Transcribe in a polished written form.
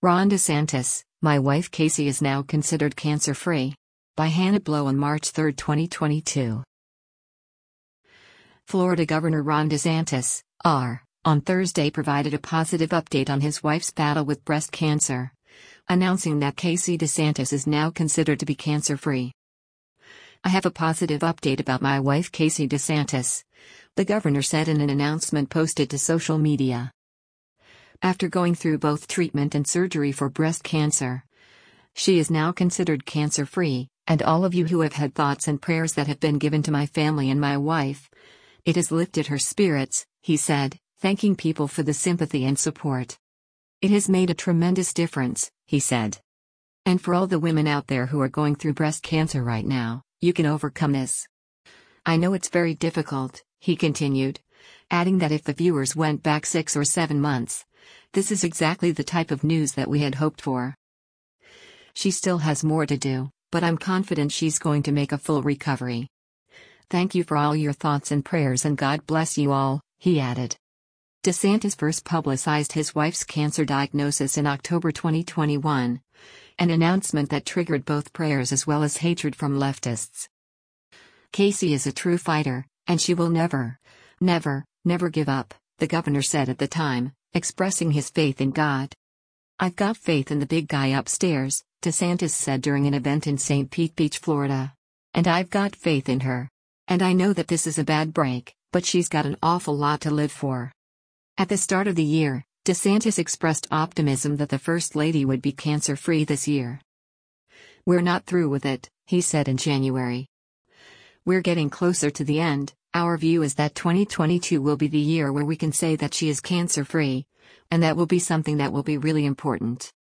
Ron DeSantis, my wife Casey is now considered cancer-free. By Hannah Blow on March 3, 2022. Florida Governor Ron DeSantis, R., on Thursday provided a positive update on his wife's battle with breast cancer, announcing that Casey DeSantis is now considered to be cancer-free. I have a positive update about my wife Casey DeSantis, the governor said in an announcement posted to social media. After going through both treatment and surgery for breast cancer, she is now considered cancer-free, and all of you who have had thoughts and prayers that have been given to my family and my wife, it has lifted her spirits, he said, thanking people for the sympathy and support. It has made a tremendous difference, he said. And for all the women out there who are going through breast cancer right now, you can overcome this. I know it's very difficult, he continued, adding that if the viewers went back 6 or 7 months, this is exactly the type of news that we had hoped for. She still has more to do, but I'm confident she's going to make a full recovery. Thank you for all your thoughts and prayers and God bless you all, he added. DeSantis first publicized his wife's cancer diagnosis in October 2021, an announcement that triggered both prayers as well as hatred from leftists. Casey is a true fighter, and she will never give up, the governor said at the time, expressing his faith in God. I've got faith in the big guy upstairs, DeSantis said during an event in St. Pete Beach, Florida. And I've got faith in her. And I know that this is a bad break, but she's got an awful lot to live for. At the start of the year, DeSantis expressed optimism that the First Lady would be cancer-free this year. We're not through with it, he said in January. We're getting closer to the end. Our view is that 2022 will be the year where we can say that she is cancer-free, and that will be something that will be really important.